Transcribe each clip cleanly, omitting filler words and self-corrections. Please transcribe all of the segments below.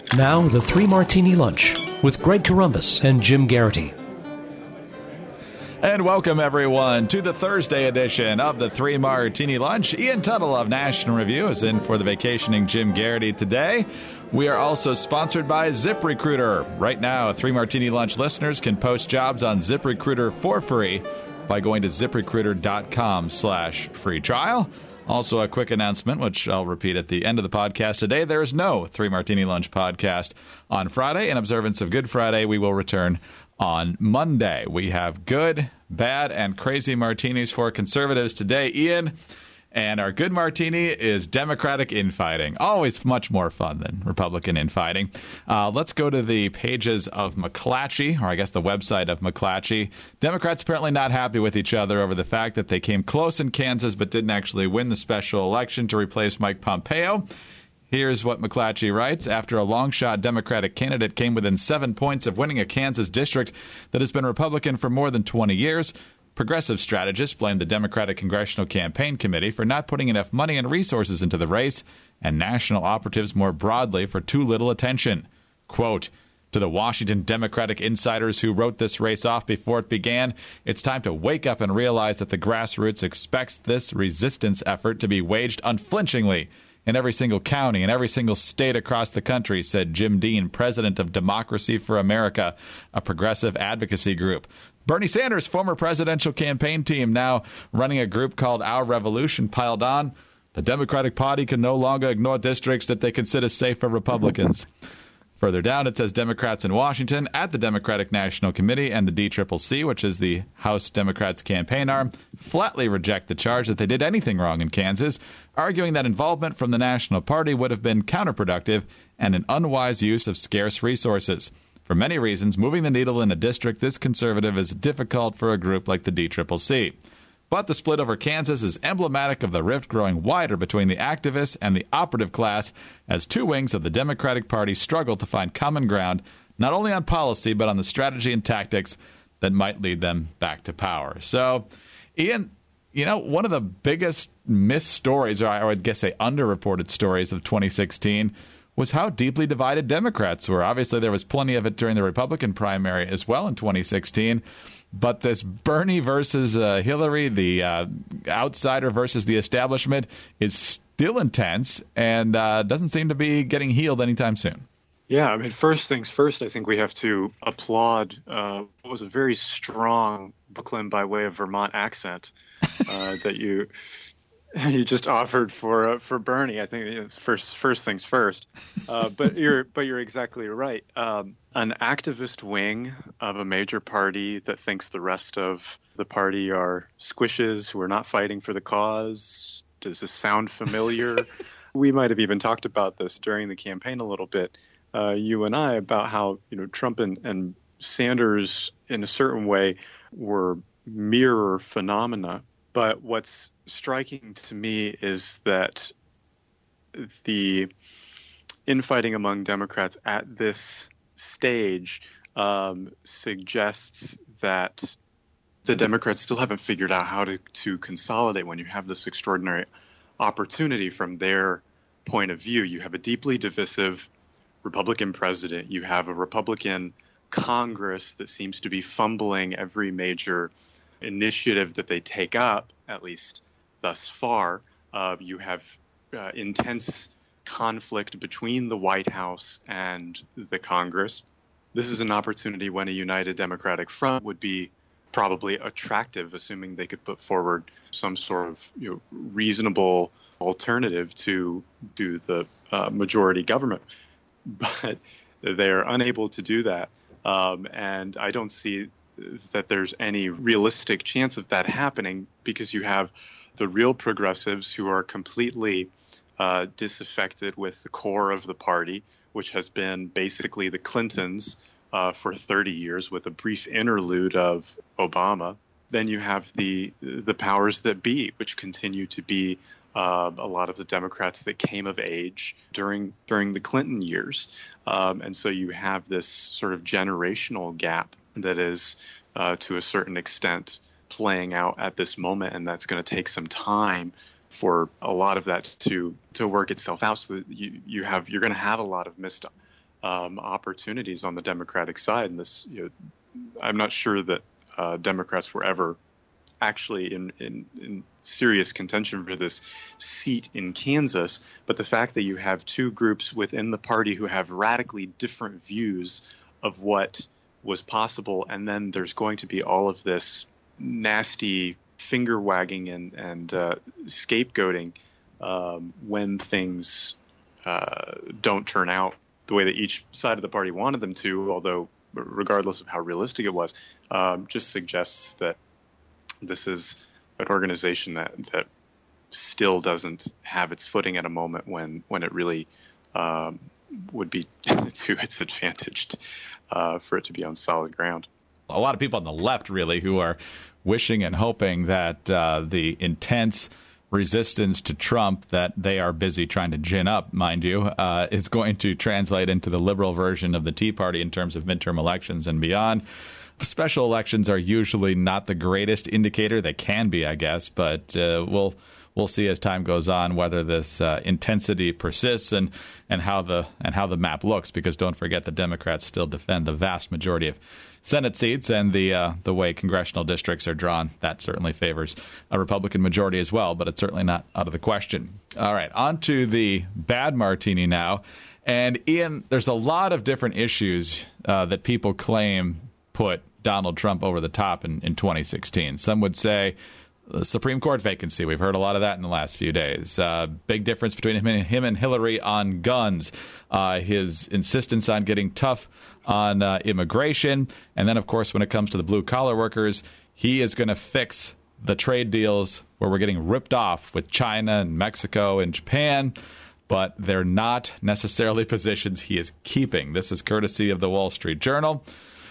Now, the Three Martini Lunch with Greg Corombos and Jim Garrity. And welcome, everyone, to the Thursday edition of the Three Martini Lunch. Ian Tuttle of National Review is in for the vacationing Jim Garrity today. We are also sponsored by ZipRecruiter. Right now, Three Martini Lunch listeners can post jobs on ZipRecruiter for free by going to ZipRecruiter.com/free trial. Also, a quick announcement, which I'll repeat at the end of the podcast today. There is no Three Martini Lunch podcast on Friday. In observance of Good Friday, we will return on Monday. We have good, bad, and crazy martinis for conservatives today, Ian. And our good martini is Democratic infighting. Always much more fun than Republican infighting. Let's go to the pages of McClatchy, or I guess the website of McClatchy. Democrats apparently not happy with each other over the fact that they came close in Kansas but didn't actually win the special election to replace Mike Pompeo. Here's what McClatchy writes. After a long-shot Democratic candidate came within 7 points of winning a Kansas district that has been Republican for more than 20 years, progressive strategists blamed the Democratic Congressional Campaign Committee for not putting enough money and resources into the race, and national operatives more broadly for too little attention. Quote, to the Washington Democratic insiders who wrote this race off before it began, it's time to wake up and realize that the grassroots expects this resistance effort to be waged unflinchingly in every single county and every single state across the country, said Jim Dean, president of Democracy for America, a progressive advocacy group. Bernie Sanders' former presidential campaign team, now running a group called Our Revolution, piled on. The Democratic Party can no longer ignore districts that they consider safe for Republicans. Further down, it says Democrats in Washington at the Democratic National Committee and the DCCC, which is the House Democrats' campaign arm, flatly reject the charge that they did anything wrong in Kansas, arguing that involvement from the National Party would have been counterproductive and an unwise use of scarce resources. For many reasons, moving the needle in a district this conservative is difficult for a group like the DCCC. But the split over Kansas is emblematic of the rift growing wider between the activists and the operative class as two wings of the Democratic Party struggle to find common ground, not only on policy, but on the strategy and tactics that might lead them back to power. So, Ian, you know, one of the biggest missed stories, or I would guess say underreported stories of 2016, was how deeply divided Democrats were. Obviously, there was plenty of it during the Republican primary as well in 2016. But this Bernie versus Hillary, the outsider versus the establishment, is still intense and doesn't seem to be getting healed anytime soon. Yeah, I mean, first things first, I think we have to applaud what was a very strong Brooklyn by way of Vermont accent that you just offered for Bernie. I think it's first things first. But you're exactly right. An activist wing of a major party that thinks the rest of the party are squishes who are not fighting for the cause. Does this sound familiar? We might have even talked about this during the campaign a little bit, you and I, about how Trump and Sanders in a certain way were mirror phenomena. But what's striking to me is that the infighting among Democrats at this stage suggests that the Democrats still haven't figured out how to consolidate when you have this extraordinary opportunity from their point of view. You have a deeply divisive Republican president. You have a Republican Congress that seems to be fumbling every major initiative that they take up, at least thus far. You have intense conflict between the White House and the Congress. This is an opportunity when a united Democratic front would be probably attractive, assuming they could put forward some sort of reasonable alternative to do the majority government. But they're unable to do that. And I don't see that there's any realistic chance of that happening, because you have the real progressives who are completely disaffected with the core of the party, which has been basically the Clintons for 30 years with a brief interlude of Obama. Then you have the powers that be, which continue to be a lot of the Democrats that came of age during the Clinton years. And so you have this sort of generational gap that is, to a certain extent, playing out at this moment, and that's going to take some time for a lot of that to work itself out. So that you're going to have a lot of missed opportunities on the Democratic side. And this, I'm not sure that Democrats were ever actually in serious contention for this seat in Kansas. But the fact that you have two groups within the party who have radically different views of what was possible, and then there's going to be all of this nasty finger wagging and scapegoating when things don't turn out the way that each side of the party wanted them to, although regardless of how realistic it was, just suggests that this is an organization that still doesn't have its footing at a moment when it really would be to its advantage for it to be on solid ground. A lot of people on the left, really, who are wishing and hoping that the intense resistance to Trump that they are busy trying to gin up, mind you, is going to translate into the liberal version of the Tea Party in terms of midterm elections and beyond. Special elections are usually not the greatest indicator. They can be, I guess, but we'll see as time goes on whether this intensity persists and how the map looks. Because don't forget, the Democrats still defend the vast majority of Senate seats, and the way congressional districts are drawn, that certainly favors a Republican majority as well. But it's certainly not out of the question. All right, on to the bad martini now. And Ian, there's a lot of different issues that people claim put Donald Trump over the top in 2016. Some would say the Supreme Court vacancy. We've heard a lot of that in the last few days. Big difference between him and Hillary on guns. His insistence on getting tough on immigration. And then, of course, when it comes to the blue-collar workers, he is going to fix the trade deals where we're getting ripped off with China and Mexico and Japan. But they're not necessarily positions he is keeping. This is courtesy of the Wall Street Journal.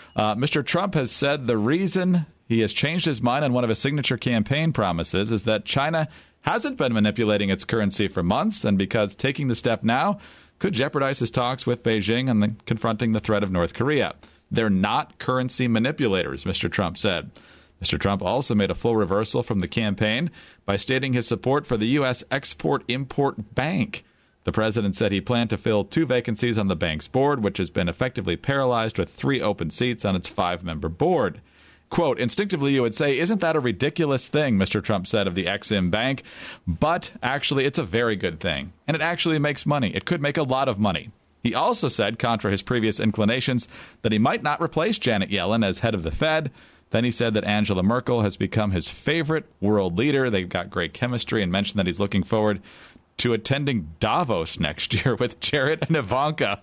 Mr. Trump has said the reason he has changed his mind on one of his signature campaign promises is that China hasn't been manipulating its currency for months, and because taking the step now could jeopardize his talks with Beijing and confronting the threat of North Korea. They're not currency manipulators, Mr. Trump said. Mr. Trump also made a full reversal from the campaign by stating his support for the U.S. Export-Import Bank. The president said he planned to fill 2 vacancies on the bank's board, which has been effectively paralyzed with 3 open seats on its 5-member board. Quote, instinctively you would say, isn't that a ridiculous thing, Mr. Trump said of the Exim Bank, but actually it's a very good thing, and it actually makes money. It could make a lot of money. He also said, contra his previous inclinations, that he might not replace Janet Yellen as head of the Fed. Then he said that Angela Merkel has become his favorite world leader. They've got great chemistry, and mentioned that he's looking forward to attending Davos next year with Jared and Ivanka.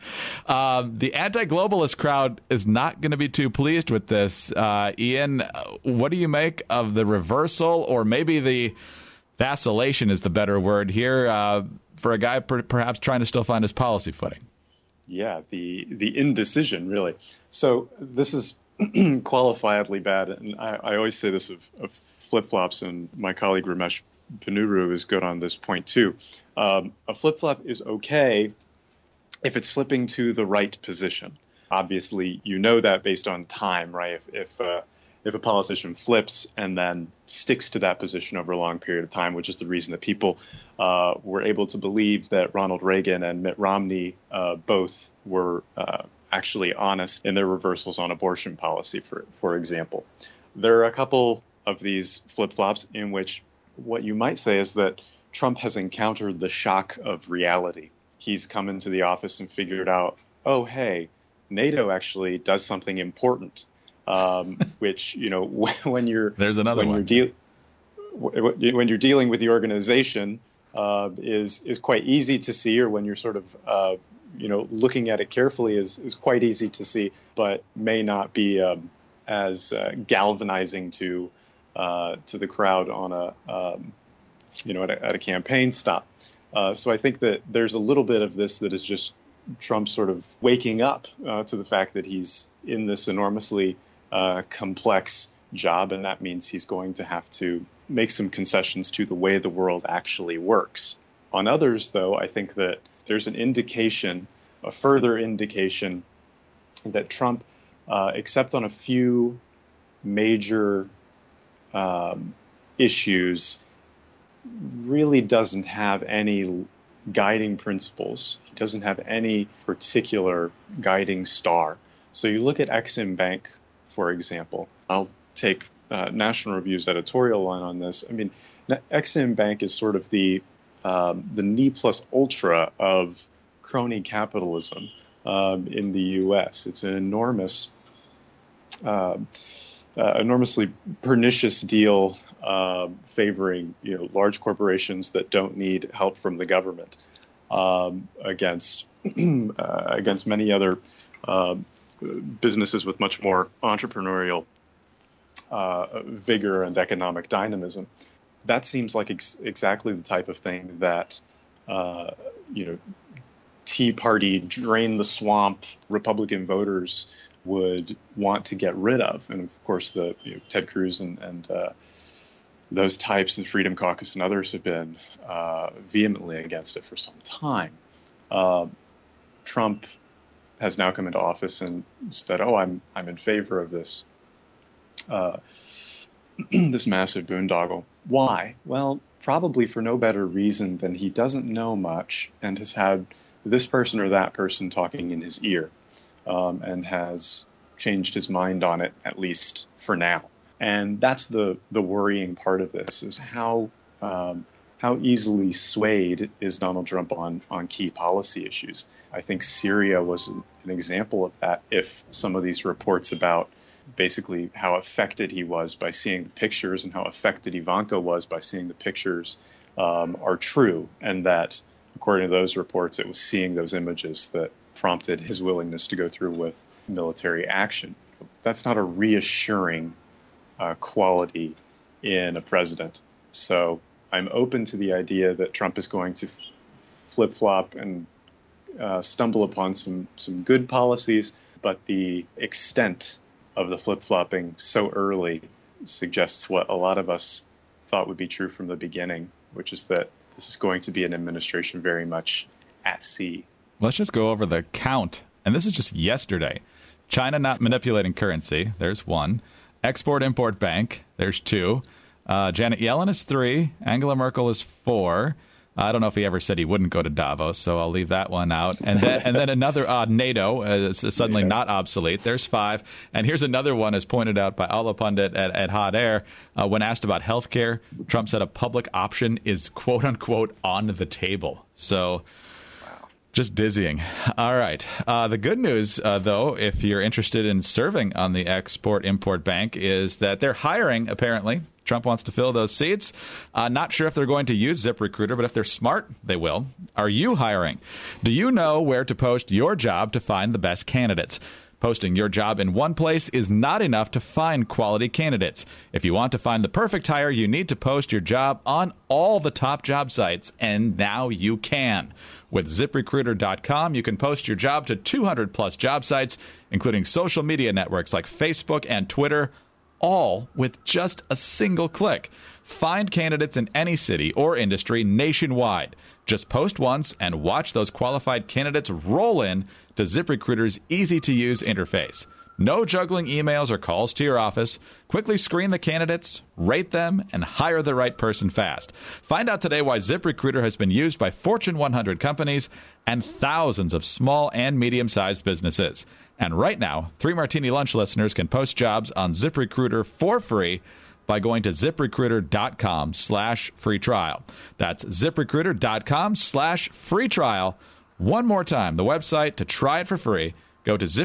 The anti-globalist crowd is not going to be too pleased with this. Ian, what do you make of the reversal, or maybe the vacillation is the better word here, for a guy perhaps trying to still find his policy footing? Yeah, the indecision, really. So this is qualifiedly bad, and I always say this of flip-flops, and my colleague Ramesh Ponnuru is good on this point too. A flip-flop is okay if it's flipping to the right position. Obviously, you know that based on time, right? If a politician flips and then sticks to that position over a long period of time, which is the reason that people were able to believe that Ronald Reagan and Mitt Romney both were actually honest in their reversals on abortion policy, for example. There are a couple of these flip-flops in which what you might say is that Trump has encountered the shock of reality. He's come into the office and figured out, oh, hey, NATO actually does something important, which, you know, when you're dealing with the organization is quite easy to see, or when you're sort of looking at it carefully is quite easy to see, but may not be as galvanizing to the crowd on at a campaign stop. So I think that there's a little bit of this that is just Trump sort of waking up to the fact that he's in this enormously complex job, and that means he's going to have to make some concessions to the way the world actually works. On others, though, I think that there's an indication, a further indication, that Trump, except on a few major issues, really doesn't have any guiding principles. He doesn't have any particular guiding star. So you look at Exim Bank, for example. I'll take National Review's editorial line on this. I mean, Exim Bank is sort of the ne plus ultra of crony capitalism in the U.S. It's an enormously pernicious deal favoring large corporations that don't need help from the government against many other businesses with much more entrepreneurial vigor and economic dynamism. That seems like exactly the type of thing that Tea Party, drain the swamp Republican voters would want to get rid of. And of course, Ted Cruz and those types, the Freedom Caucus and others, have been vehemently against it for some time. Trump has now come into office and said, I'm in favor of this this massive boondoggle. Why? Well, probably for no better reason than he doesn't know much and has had this person or that person talking in his ear, and has changed his mind on it, at least for now. And that's the worrying part of this, is how easily swayed is Donald Trump on key policy issues. I think Syria was an example of that. If some of these reports about basically how affected he was by seeing the pictures and how affected Ivanka was by seeing the pictures are true, and that according to those reports, it was seeing those images that prompted his willingness to go through with military action. That's not a reassuring quality in a president. So I'm open to the idea that Trump is going to flip-flop and stumble upon some good policies, but the extent of the flip-flopping so early suggests what a lot of us thought would be true from the beginning, which is that this is going to be an administration very much at sea. Let's just go over the count. And this is just yesterday. China not manipulating currency. There's one. Export-Import Bank. There's two. Janet Yellen is 3. Angela Merkel is 4. I don't know if he ever said he wouldn't go to Davos, so I'll leave that one out. And then another NATO is suddenly not obsolete. There's 5. And here's another one, as pointed out by Alla Pundit at Hot Air. When asked about health care, Trump said a public option is, quote unquote, on the table. So just dizzying. All right. The good news, though, if you're interested in serving on the Export-Import Bank, is that they're hiring, apparently. Trump wants to fill those seats. Not sure if they're going to use ZipRecruiter, but if they're smart, they will. Are you hiring? Do you know where to post your job to find the best candidates? Posting your job in one place is not enough to find quality candidates. If you want to find the perfect hire, you need to post your job on all the top job sites, and now you can. With ZipRecruiter.com, you can post your job to 200-plus job sites, including social media networks like Facebook and Twitter, all with just a single click. Find candidates in any city or industry nationwide. Just post once and watch those qualified candidates roll in to ZipRecruiter's easy-to-use interface. No juggling emails or calls to your office. Quickly screen the candidates, rate them, and hire the right person fast. Find out today why ZipRecruiter has been used by Fortune 100 companies and thousands of small and medium-sized businesses. And right now, 3 Martini Lunch listeners can post jobs on ZipRecruiter for free by going to ZipRecruiter.com/free trial. That's ZipRecruiter.com/free trial. One more time, the website to try it for free. Go to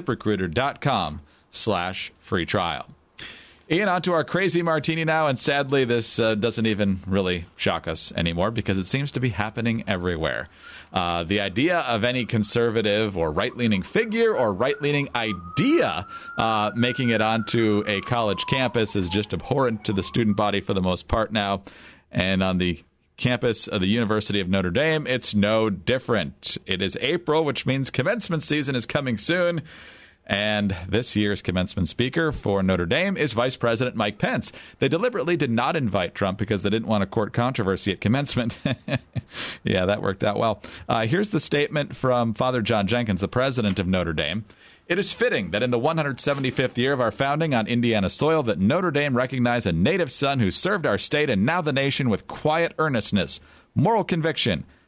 ZipRecruiter.com/free trial. Ian, on to our crazy martini now, and sadly this doesn't even really shock us anymore because it seems to be happening everywhere. The idea of any conservative or right-leaning figure or right-leaning idea making it onto a college campus is just abhorrent to the student body for the most part now. And on the campus of the University of Notre Dame, it's no different. It is April, which means commencement season is coming soon. And this year's commencement speaker for Notre Dame is Vice President Mike Pence. They deliberately did not invite Trump because they didn't want to court controversy at commencement. Yeah, that worked out well. Here's the statement from Father John Jenkins, the president of Notre Dame. It is fitting that in the 175th year of our founding on Indiana soil that Notre Dame recognize a native son who served our state and now the nation with quiet earnestness, moral conviction,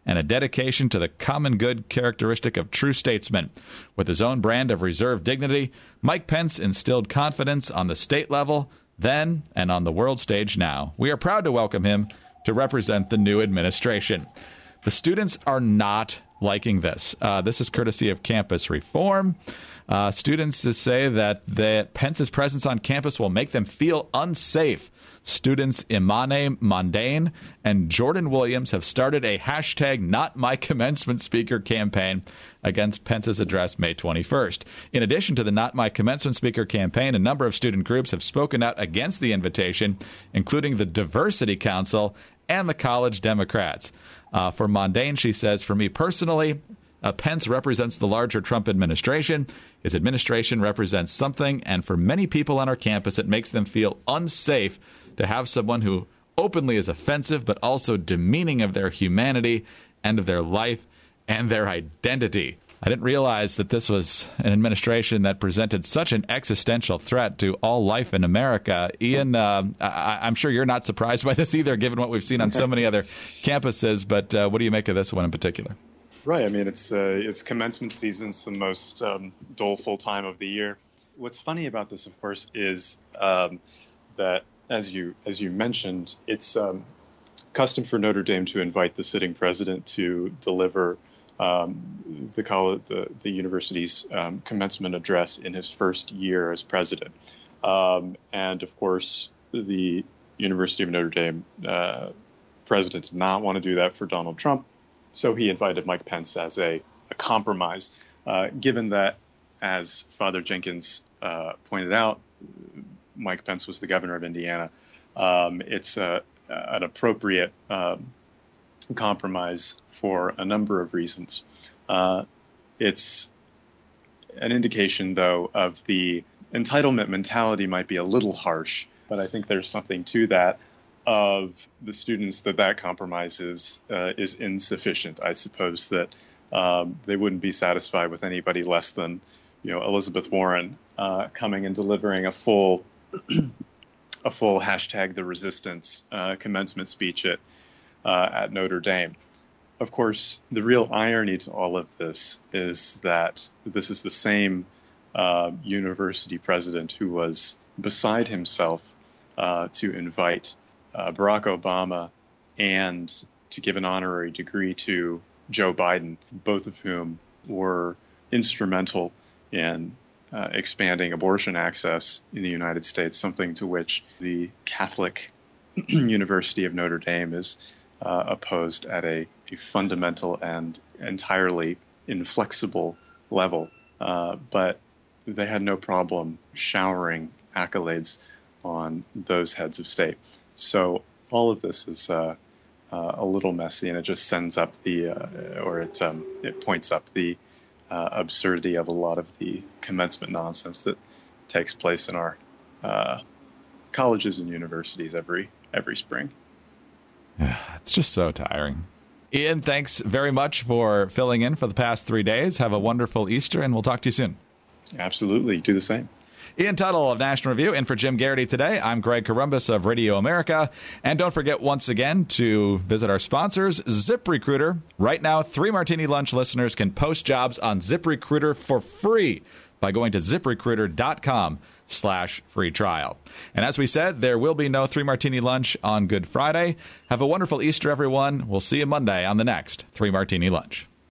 and a dedication to the common good characteristic of true statesmen. With his own brand of reserved dignity, Mike Pence instilled confidence on the state level then and on the world stage now. We are proud to welcome him to represent the new administration. The students are not liking this. This is courtesy of Campus Reform. Students say that Pence's presence on campus will make them feel unsafe. Students Imane Mondane and Jordan Williams have started a hashtag Not My Commencement Speaker campaign against Pence's address May 21st. In addition to the Not My Commencement Speaker campaign, a number of student groups have spoken out against the invitation, including the Diversity Council and the College Democrats. For Mondane, she says, for me personally, Pence represents the larger Trump administration. His administration represents something, and for many people on our campus, it makes them feel unsafe to have someone who openly is offensive but also demeaning of their humanity and of their life and their identity. I didn't realize that this was an administration that presented such an existential threat to all life in America. Ian, I'm sure you're not surprised by this either, given what we've seen on so many other campuses, but what do you make of this one in particular? Right. I mean, it's commencement season's the most doleful time of the year. What's funny about this, of course, is that as you mentioned, it's custom for Notre Dame to invite the sitting president to deliver the university's commencement address in his first year as president. And of course, the University of Notre Dame president did not want to do that for Donald Trump. So he invited Mike Pence as a compromise, given that, as Father Jenkins pointed out, Mike Pence was the governor of Indiana. It's an appropriate compromise for a number of reasons. It's an indication, though, of the entitlement mentality might be a little harsh, but I think there's something to that, of the students that compromise is insufficient. I suppose that they wouldn't be satisfied with anybody less than, Elizabeth Warren coming and delivering a full hashtag the resistance commencement speech at Notre Dame. Of course, the real irony to all of this is that this is the same university president who was beside himself to invite Barack Obama and to give an honorary degree to Joe Biden, both of whom were instrumental in expanding abortion access in the United States, something to which the Catholic University of Notre Dame is opposed at a fundamental and entirely inflexible level. But they had no problem showering accolades on those heads of state. So all of this is a little messy, and it just sends up it points up the absurdity of a lot of the commencement nonsense that takes place in our colleges and universities every spring. It's just so tiring. Ian, thanks very much for filling in for the past 3 days. Have a wonderful Easter, and we'll talk to you soon. Absolutely. Do the same. Ian Tuttle of National Review, in for Jim Garrity today. I'm Greg Corombos of Radio America. And don't forget once again to visit our sponsors, ZipRecruiter. Right now, 3 Martini Lunch listeners can post jobs on ZipRecruiter for free by going to ZipRecruiter.com/free trial. And as we said, there will be no 3 Martini Lunch on Good Friday. Have a wonderful Easter, everyone. We'll see you Monday on the next 3 Martini Lunch.